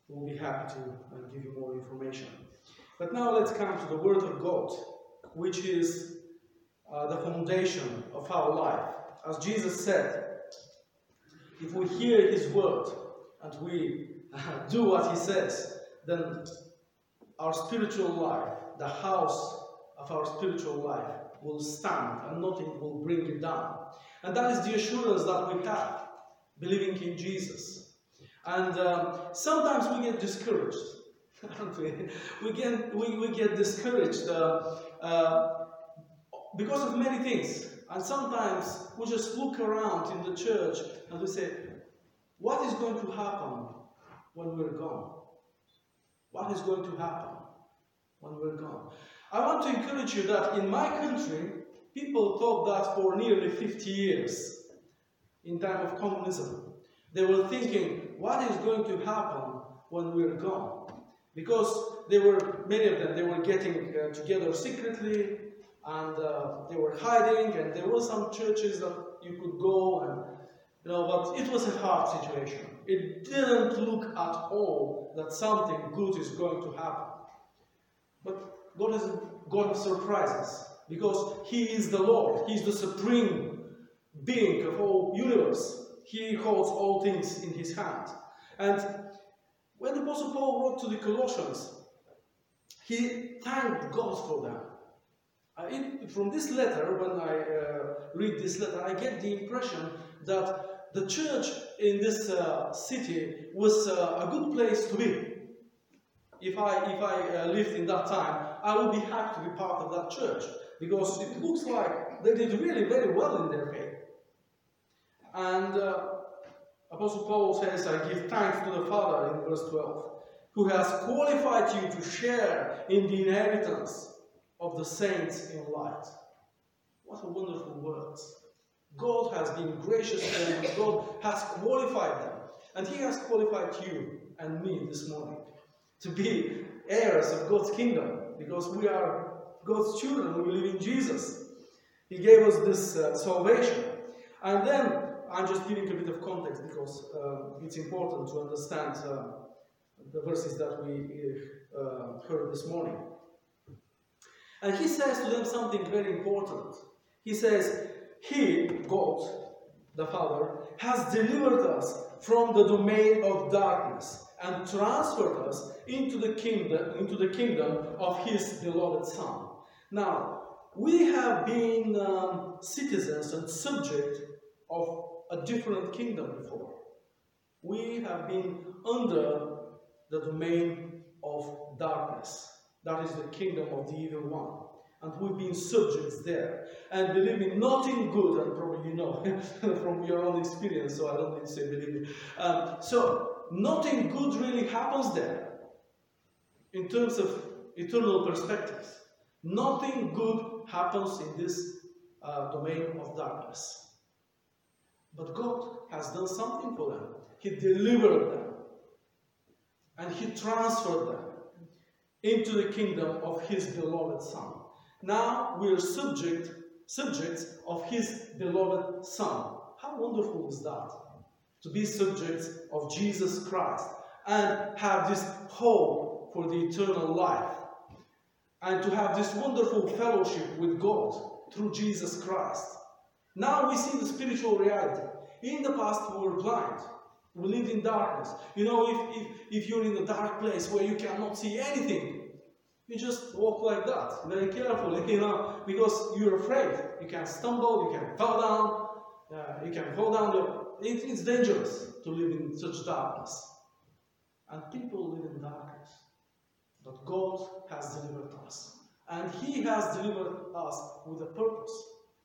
we'll be happy to give you more information. But now let's come to the Word of God, which is the foundation of our life. As Jesus said, if we hear His Word and we do what He says, then our spiritual life, the house of our spiritual life, will stand and nothing will bring it down. And that is the assurance that we have, believing in Jesus. And sometimes we get discouraged. we get discouraged because of many things. And sometimes we just look around in the church and we say, what is going to happen when we're gone? What is going to happen when we're gone? I want to encourage you that in my country, people thought that for nearly 50 years, in time of communism, they were thinking, what is going to happen when we're gone? Because many of them, they were getting together secretly, and they were hiding, and there were some churches that you could go, and but it was a hard situation. It didn't look at all that something good is going to happen. But God is a God of surprises, because He is the Lord. He is the supreme being of all universe. He holds all things in His hand. And when the Apostle Paul wrote to the Colossians, he thanked God for them. From this letter, when I read this letter, I get the impression that the church in this city was a good place to be. If I lived in that time, I would be happy to be part of that church, because it looks like they did really very well in their faith. And Apostle Paul says, I give thanks to the Father, in verse 12, who has qualified you to share in the inheritance of the saints in light. What a wonderful words. God has been gracious to them, and God has qualified them. And He has qualified you and me this morning to be heirs of God's kingdom, because we are God's children, we believe in Jesus. He gave us this salvation. And then, I'm just giving a bit of context, because it's important to understand the verses that we heard this morning. And He says to them something very important. He says, He, God, the Father, has delivered us from the domain of darkness and transferred us into the kingdom of His beloved Son. Now, we have been citizens and subject of a different kingdom before. We have been under the domain of darkness. That is the kingdom of the evil one. And we've been subjects there. And believe me, nothing good, and probably you know from your own experience, so I don't need to say believe me. So, nothing good really happens there in terms of eternal perspectives. Nothing good happens in this domain of darkness. But God has done something for them. He delivered them. And He transferred them into the kingdom of His beloved Son. Now we are subjects of His beloved Son. How wonderful is that? To be subjects of Jesus Christ and have this hope for the eternal life. And to have this wonderful fellowship with God through Jesus Christ. Now we see the spiritual reality. In the past we were blind. We lived in darkness. If you're in a dark place where you cannot see anything, you just walk like that, very carefully, because you're afraid. You can stumble, you can fall down, you can fall down. It's dangerous to live in such darkness. And people live in darkness. But God has delivered us. And He has delivered us with a purpose.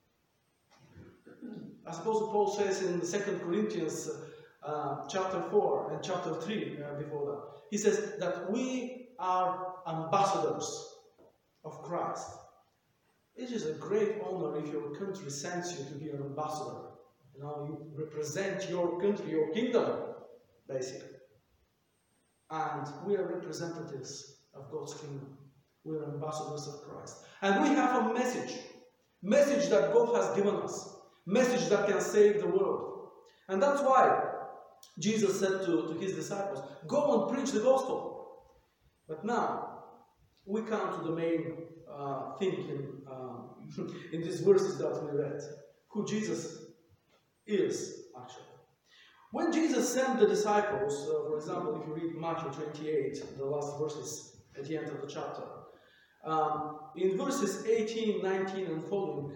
As Apostle Paul says in 2 Corinthians chapter 4 and chapter 3 before that, he says that we are ambassadors of Christ. It is a great honor if your country sends you to be an ambassador. You represent your country, your kingdom, basically. And we are representatives of God's kingdom. We are ambassadors of Christ. And we have a message that God has given us, message that can save the world. And that's why Jesus said to his disciples, go and preach the gospel. But now, we come to the main thing in these verses that we read. Who Jesus is, actually. When Jesus sent the disciples, for example, if you read Matthew 28, the last verses at the end of the chapter, in verses 18, 19 and following,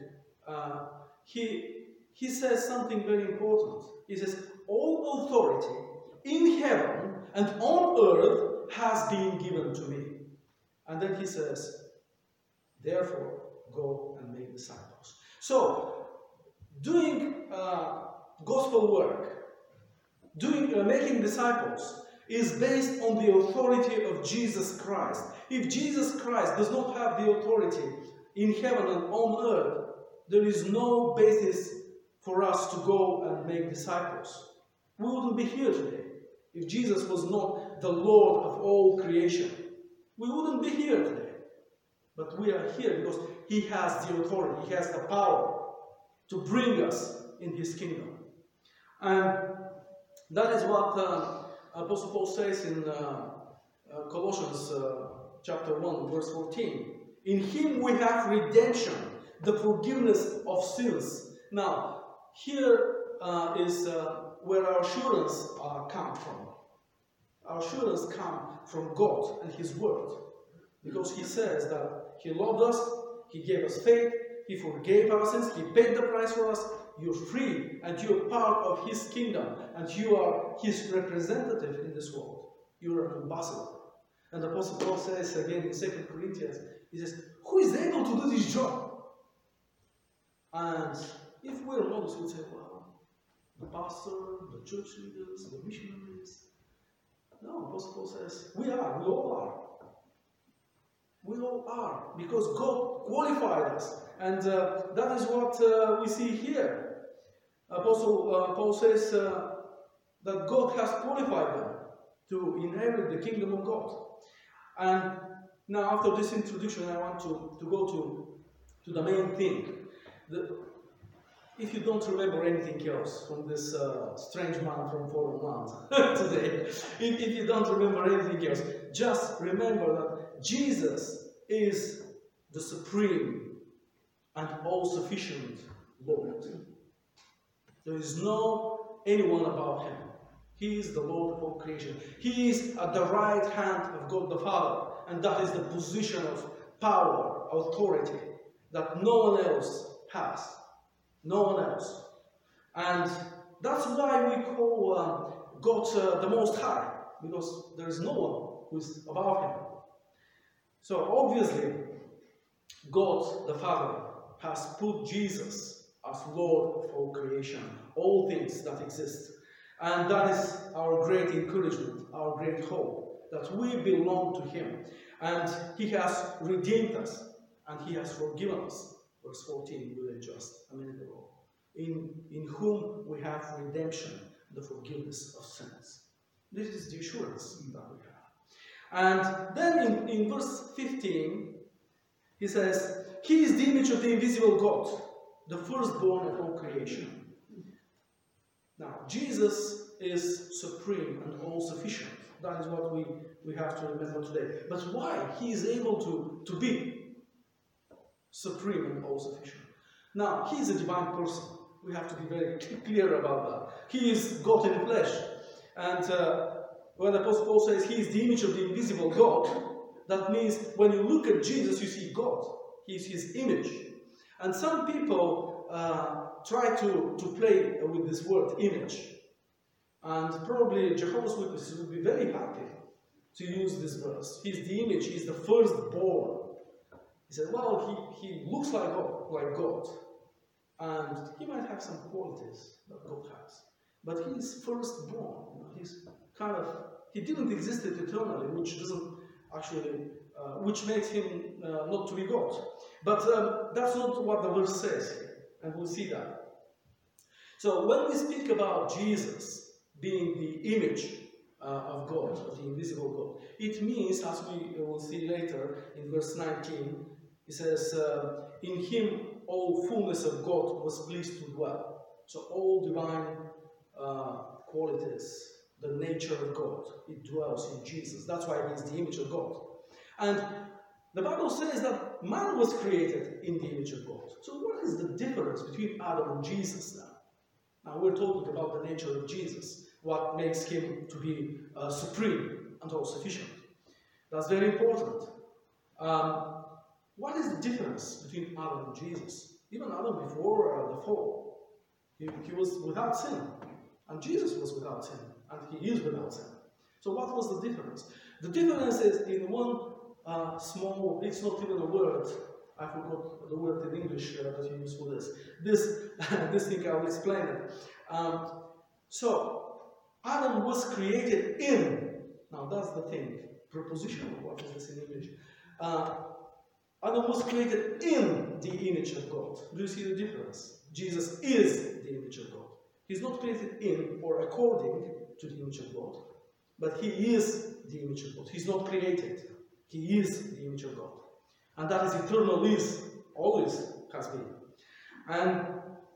he says something very important. He says, all authority in heaven and on earth has been given to me. And then he says, therefore, go and make disciples. So, doing gospel work, making disciples, is based on the authority of Jesus Christ. If Jesus Christ does not have the authority in heaven and on earth, there is no basis for us to go and make disciples. We wouldn't be here today if Jesus was not the Lord of all creation. We wouldn't be here today. But we are here because He has the authority, He has the power to bring us in His kingdom. And that is what Apostle Paul says in Colossians chapter 1, verse 14. In Him we have redemption, the forgiveness of sins. Now, here is where our assurance comes from. Our assurance comes from God and His Word. Because He says that He loved us, He gave us faith, He forgave our sins, He paid the price for us. You're free and you're part of His kingdom and you are His representative in this world. You're an ambassador. And the Apostle Paul says again in 2 Corinthians, he says, who is able to do this job? And if we're modest, we'd say, well, the pastor, the church leaders, the missionaries. No, Apostle Paul says, we all are. We all are, because God qualified us. And that is what we see here. Apostle Paul says that God has qualified them to inherit the kingdom of God. And now after this introduction, I want to go to the main thing. If you don't remember anything else from this strange man from foreign land today, if you don't remember anything else, just remember that Jesus is the supreme and all-sufficient Lord. There is no anyone above Him. He is the Lord of all creation. He is at the right hand of God the Father, and that is the position of power, authority, that no one else has. No one else. And that's why we call God the Most High, because there is no one who is above Him. So obviously, God the Father has put Jesus as Lord of all creation, all things that exist. And that is our great encouragement, our great hope, that we belong to Him. And He has redeemed us, and He has forgiven us. Verse 14, we read just a minute ago. In whom we have redemption, the forgiveness of sins. This is the assurance that we have. And then in verse 15, he says, He is the image of the invisible God, the firstborn of all creation. Now, Jesus is supreme and all-sufficient. That is what we have to remember today. But why He is able to be supreme and all-sufficient? Now, He is a divine person. We have to be very clear about that. He is God in flesh. And when the Apostle Paul says He is the image of the invisible God, that means when you look at Jesus, you see God. He is His image. And some people try to play with this word image. And probably Jehovah's Witnesses would be very happy to use this verse. He is the image, He is the firstborn. He said, well, he looks like God. And He might have some qualities that God has. But He is firstborn. He didn't exist eternally, which doesn't actually, which makes Him not to be God. But that's not what the verse says here. And we'll see that. So when we speak about Jesus being the image of God, of the invisible God, it means, as we will see later in verse 19, He says, in Him all fullness of God was pleased to dwell. So all divine qualities, the nature of God. It dwells in Jesus. That's why he is the image of God. And the Bible says that man was created in the image of God. So what is the difference between Adam and Jesus now? Now we're talking about the nature of Jesus, what makes him to be supreme and all-sufficient. That's very important. What is the difference between Adam and Jesus? Even Adam before the fall, he was without sin, and Jesus was without sin, and he is without sin. So what was the difference? The difference is in one small, it's not even a word, I forgot the word in English that you use for this. This thing, I'll explain it. So, Adam was created in, now that's the thing, prepositional, what is this in English? Adam was created in the image of God. Do you see the difference? Jesus is the image of God. He's not created in or according to the image of God, but he is the image of God. He's not created. He is the image of God. And that is eternal, is, always has been. And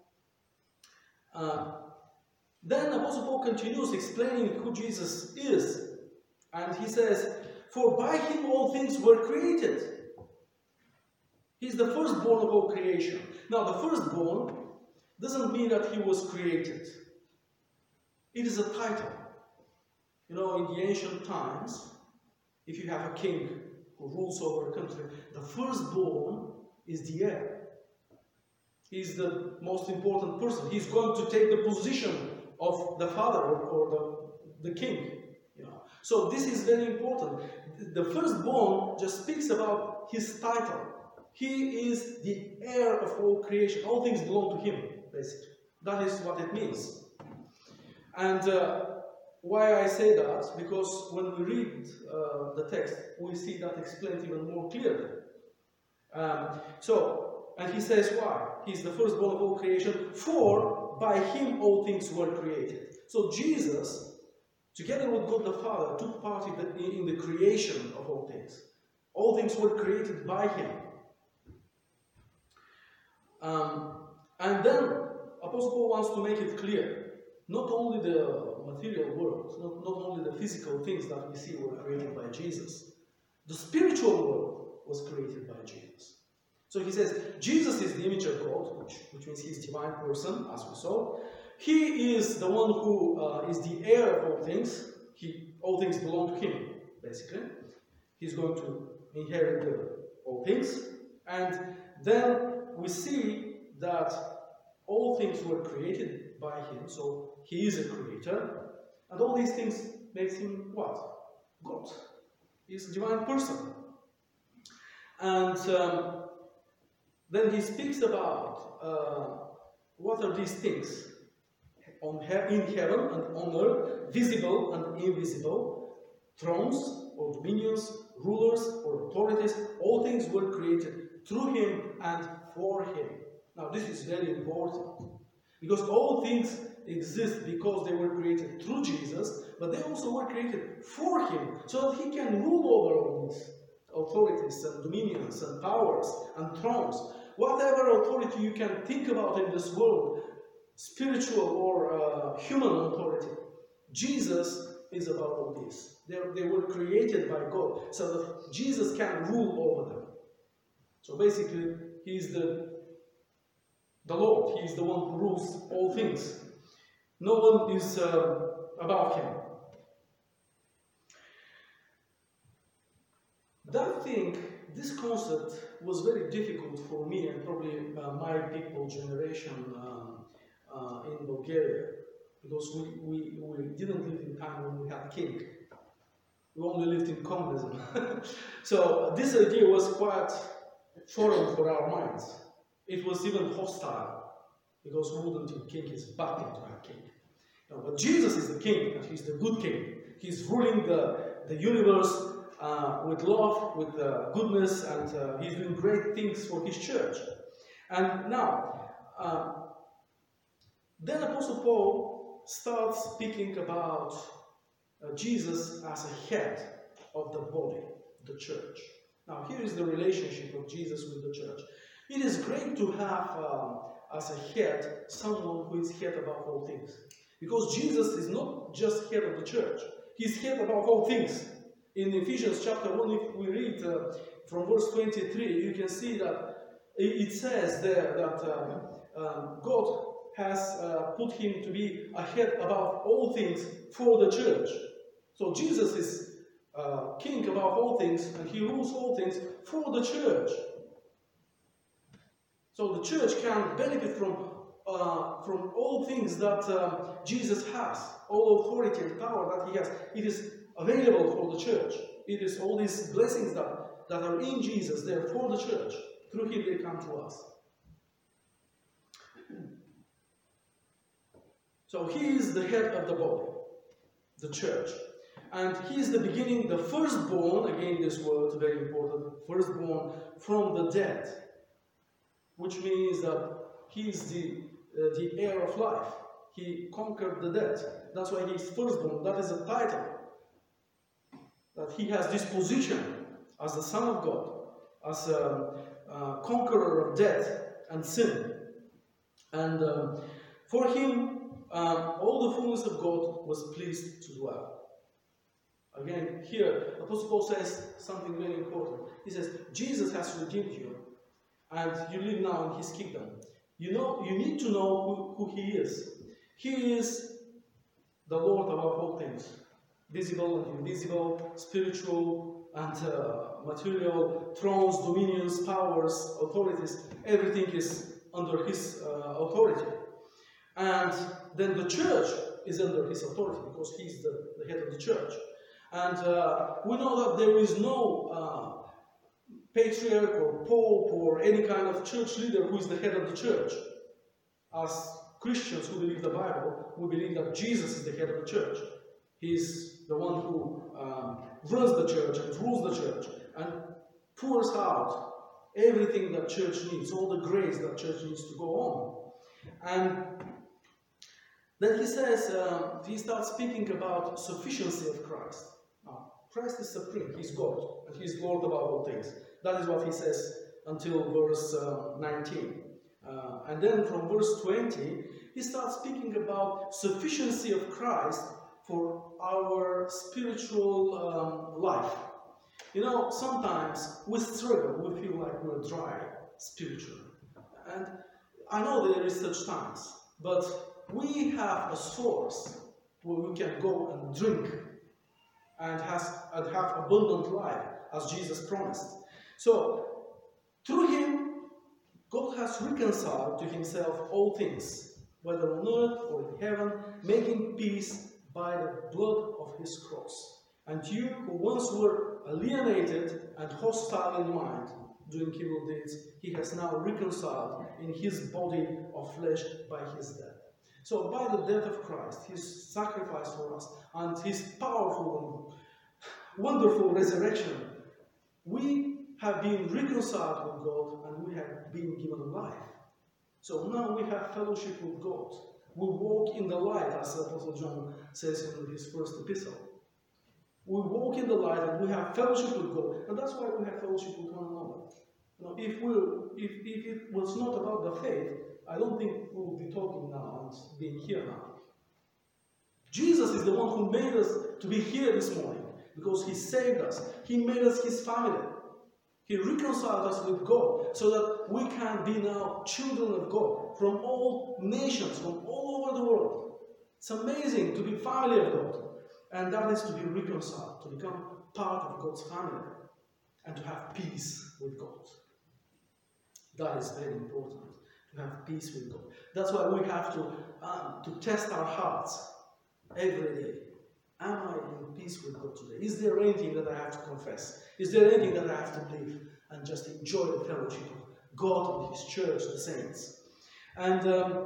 then Apostle Paul continues explaining who Jesus is. And he says, for by him all things were created. He's the firstborn of all creation. Now, the firstborn doesn't mean that he was created. It is a title. You know, in the ancient times, if you have a king who rules over a country, the firstborn is the heir. He's the most important person. He's going to take the position of the father or the king. You know. So this is very important. The firstborn just speaks about his title. He is the heir of all creation. All things belong to him, basically. That is what it means. And why I say that? Because when we read the text, we see that explained even more clearly. And he says why? He's the firstborn of all creation, for by him all things were created. So Jesus, together with God the Father, took part in the creation of all things. All things were created by him. And then Apostle Paul wants to make it clear. Not only the material world, not only the physical things that we see were created by Jesus. The spiritual world was created by Jesus. So he says, Jesus is the image of God, which means he's divine person, as we saw. He is the one who is the heir of all things. All things belong to him, basically. He's going to inherit all things. And then we see that all things were created by him, so he is a creator. And all these things makes him what? God. He's a divine person. And then he speaks about what are these things in heaven and on earth, visible and invisible, thrones or dominions, rulers or authorities. All things were created through him and for him. Now this is very important, because all things exist because they were created through Jesus, but they also were created for him, so that he can rule over all these authorities and dominions and powers and thrones. Whatever authority you can think about in this world, spiritual or human authority, Jesus is above all this. They were created by God, so that Jesus can rule over them. So basically, he is the Lord. He is the one who rules all things. No one is above him. This concept was very difficult for me and probably my people generation in Bulgaria, because we didn't live in time when we had king. We only lived in communism. So this idea was quite foreign for our minds. It was even hostile, because we wouldn't think king is bad thing to have king. No, but Jesus is the king, and he's the good king. He's ruling the universe with love, with goodness, and he's doing great things for his church. And now, then Apostle Paul starts speaking about Jesus as a head of the body, the church. Now, here is the relationship of Jesus with the church. It is great to have as a head someone who is head above all things. Because Jesus is not just head of the church. He's head above all things. In Ephesians chapter 1, if we read from verse 23, you can see that it says there that God has put him to be a head above all things for the church. So Jesus is king above all things, and he rules all things for the church. So the church can benefit from all things that Jesus has, all authority and power that he has. It is available for the church. It is all these blessings that are in Jesus, they are for the church. Through him they come to us. So he is the head of the body, the church. And he is the beginning, the firstborn, again this word is very important, firstborn from the dead. Which means that he is the heir of life. He conquered the dead. That's why he is firstborn. That is a title. That he has this position as the Son of God, as a conqueror of death and sin. And for him, all the fullness of God was pleased to dwell. Again, here, Apostle Paul says something very important. He says, Jesus has redeemed you, and you live now in his kingdom. You need to know who he is. He is the Lord above all things, visible and invisible, spiritual and material, thrones, dominions, powers, authorities. Everything is under his authority. And then the church is under his authority because he's the head of the church. And we know that there is no patriarch or pope or any kind of church leader who is the head of the church. As Christians who believe the Bible, we believe that Jesus is the head of the church. He's the one who runs the church and rules the church and pours out everything that church needs, all the grace that church needs to go on. And then he says, he starts speaking about sufficiency of Christ. Now, Christ is supreme, he's God, and he's Lord above all things. That is what he says until verse 19. And then from verse 20, he starts speaking about sufficiency of Christ for our spiritual life. You know, sometimes we struggle, we feel like we're dry spiritually. And I know there is such times, but we have a source where we can go and drink and have abundant life, as Jesus promised. So, through him, God has reconciled to himself all things, whether on earth or in heaven, making peace by the blood of his cross. And you who once were alienated and hostile in mind, doing evil deeds, he has now reconciled in his body of flesh by his death. So by the death of Christ, his sacrifice for us, and his powerful and wonderful resurrection, we have been reconciled with God and we have been given life. So now we have fellowship with God. We walk in the light, as Apostle John says in his first epistle. We walk in the light and we have fellowship with God. And that's why we have fellowship with one another. Now, if it was not about the faith, I don't think we would be talking now and being here now. Jesus is the one who made us to be here this morning because he saved us. He made us his family. He reconciled us with God so that we can be now children of God from all nations, from all over the world. It's amazing to be family of God. And that is to be reconciled, to become part of God's family and to have peace with God. That is very important, to have peace with God. That's why we have to test our hearts every day. Am I in peace with God today? Is there anything that I have to confess? Is there anything that I have to live and just enjoy the fellowship of God and his church, the saints? And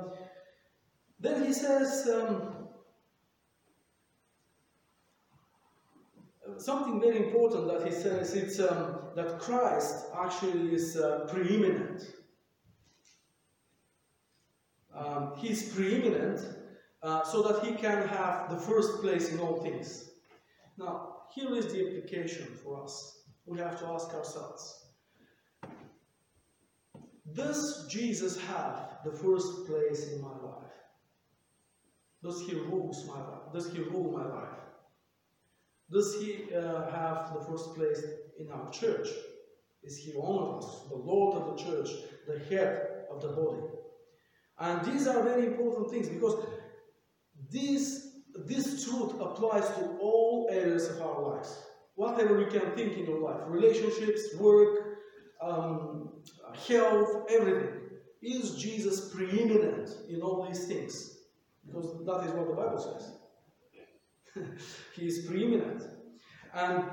then he says something very important that he says, it's that Christ actually is preeminent. He's preeminent so that he can have the first place in all things. Now, here is the application for us. We have to ask ourselves, does Jesus have the first place in my life? Does He rule my life? Does He rule my life? Does He have the first place in our church? Is He owner of us, the Lord of the church, the head of the body? And these are very important things, because this truth applies to all areas of our lives. Whatever you can think in your life, relationships, work, health, everything. Is Jesus preeminent in all these things? Because that is what the Bible says. He is preeminent. And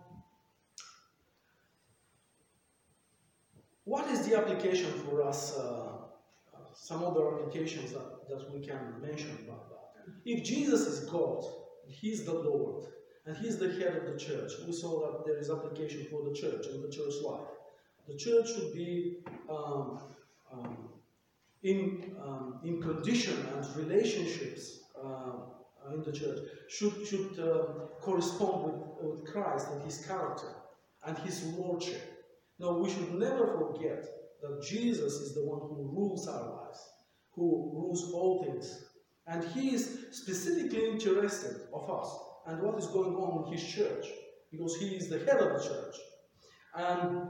what is the application for us? Some other applications that we can mention about that. If Jesus is God, He's the Lord, and He's the head of the church, we saw that there is application for the church and the church life. The church should be in condition, and relationships in the church should correspond with Christ and His character and His lordship. Now, we should never forget that Jesus is the one who rules our lives, who rules all things. And He is specifically interested of us and what is going on in His church, because He is the head of the church. And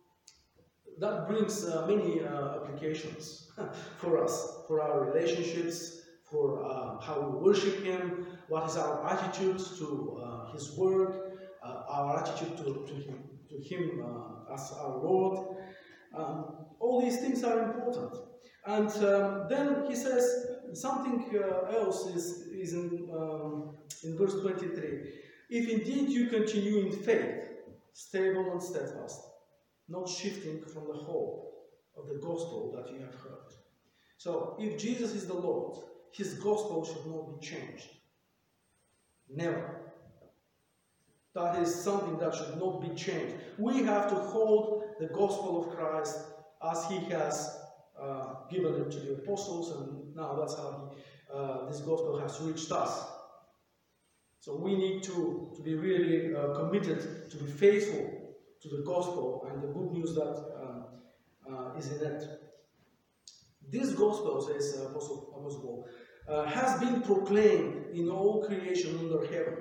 that brings many applications for us, for our relationships, for how we worship Him, what is our attitude to His word, our attitude to Him as our Lord. All these things are important. And then he says something else is in verse 23. If indeed you continue in faith, stable and steadfast, not shifting from the hope of the gospel that you have heard. So, if Jesus is the Lord, His gospel should not be changed. Never. That is something that should not be changed. We have to hold the gospel of Christ as He has given it to the apostles, and now that's how this gospel has reached us. So we need to be really committed to be faithful to the gospel and the good news that is in it. This gospel, says Apostle Paul, has been proclaimed in all creation under heaven,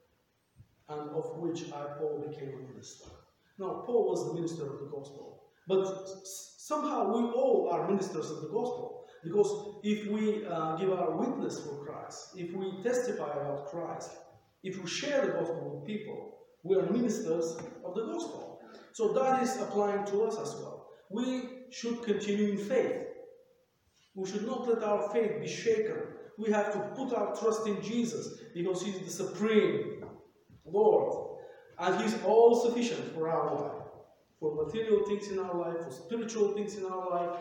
and of which I, Paul, became a minister. Now, Paul was the minister of the gospel, but somehow we all are ministers of the gospel, because if we give our witness for Christ, if we testify about Christ, if we share the gospel with people, we are ministers of the gospel. So that is applying to us as well. We should continue in faith. We should not let our faith be shaken. We have to put our trust in Jesus, because He is the supreme Lord, and He is all sufficient for our life, for material things in our life, for spiritual things in our life.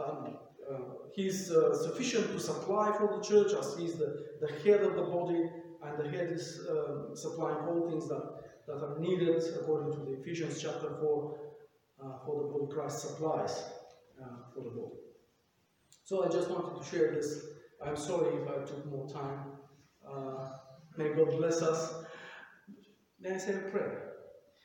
He is sufficient to supply for the church, as He is the head of the body, and the head is supplying all things that are needed according to the Ephesians chapter 4 for the body. Christ supplies for the body. So I just wanted to share this. I'm sorry if I took more time. May God bless us. May I say a prayer?